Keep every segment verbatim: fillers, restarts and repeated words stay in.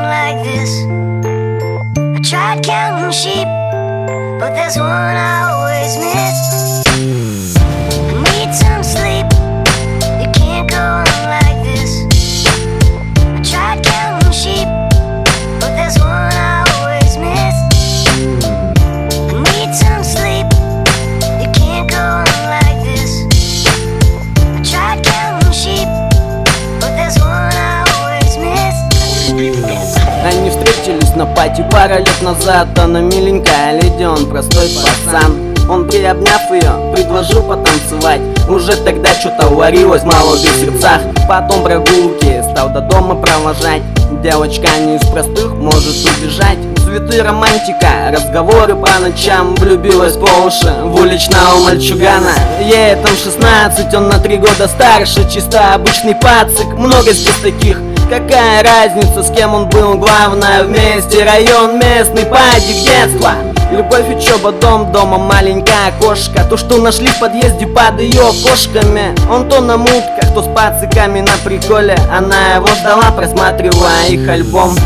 like this. I tried counting sheep, but there's one I always miss. I need some sleep. You can't go on like this. I tried counting sheep, but there's one I always miss. I need some sleep. You can't go on like this. I tried counting sheep, but there's one I always miss. Они встретились на пати пару лет назад. Она миленькая леди, он простой пацан. Он, приобняв ее, предложил потанцевать. Уже тогда что-то варилось в молодых сердцах. Потом прогулки стал до дома провожать. Девочка не из простых, может убежать. Цветы, романтика, разговоры по ночам. Влюбилась по уши в уличного мальчугана. Ей там шестнадцать, он на три года старше. Чисто обычный пацик, много здесь таких. Какая разница, с кем он был, главное вместе. Район местный, падик детства. Любовь, учеба, дом, дома маленькая кошка. То, что нашли в подъезде под ее кошками. Он то на мутках, то с пациками на приколе. Она его ждала, просматривая их альбом.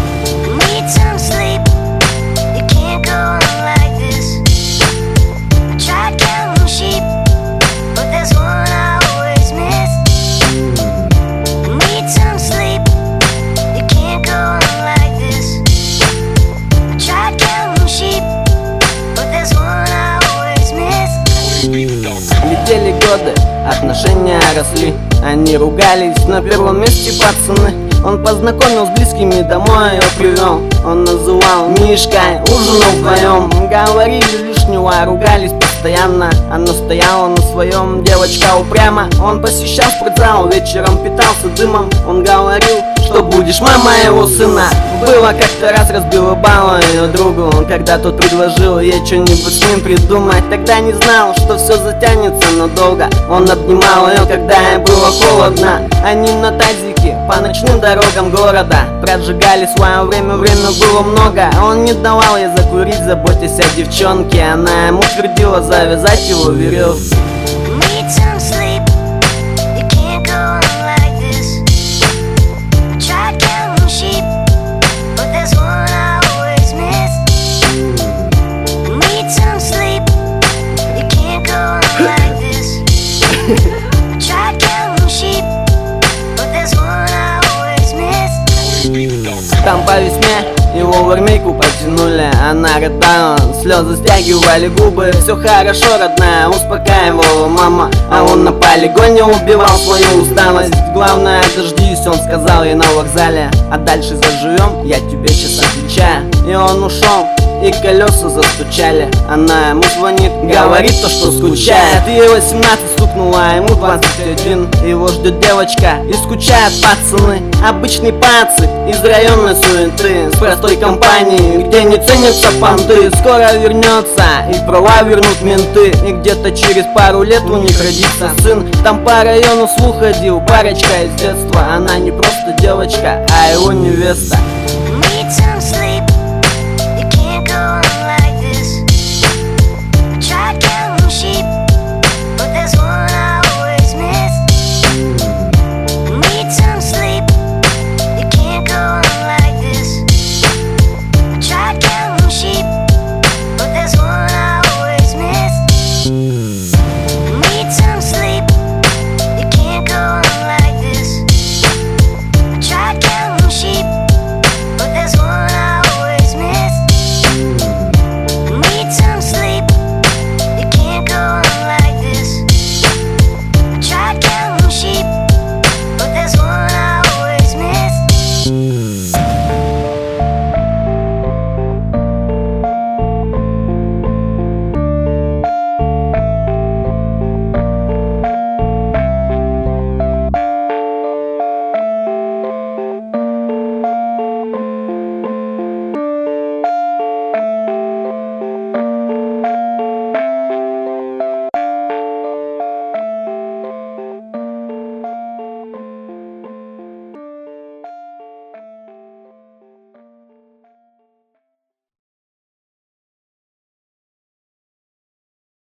Летели годы, отношения росли. Они ругались, на первом месте пацаны. Он познакомил с близкими, домой ее привел. Он называл Мишкой, ужинал вдвоем. Говорили лишнего, ругались постоянно. Она стояла на своем, девочка упряма. Он посещал спортзал, вечером питался дымом. Он говорил, что будешь мама его сына. Было как-то раз, разбила баллу ее другу. Когда тот предложил ей что-нибудь с ним придумать. Тогда не знал, что все затянется надолго. Он обнимал ее, когда ей было холодно. Они на тазике по ночным дорогам города прожигали свое время, время было много. Он не давал ей закурить, заботясь о девчонке. Она ему твердила завязать его веревки. Там по весне его в армейку потянули. Она рыдала, слезы стягивали губы. Все хорошо, родная, успокаивала мама. А он на полигоне убивал свою усталость. Главное, дождись, он сказал ей на вокзале. А дальше заживем, я тебе сейчас отвечаю. И он ушел, и колеса застучали. Она ему звонит, говорит то, что скучает. Ей восемнадцать стукнуло, а ему двадцать один. Его ждет девочка, и скучают пацаны. Обычный пацик из районной суеты, с простой компанией, где не ценятся понты. Скоро вернется, и права вернут менты. И где-то через пару лет у них родится сын. Там по району слух ходил, парочка из детства. Она не просто девочка, а его невеста.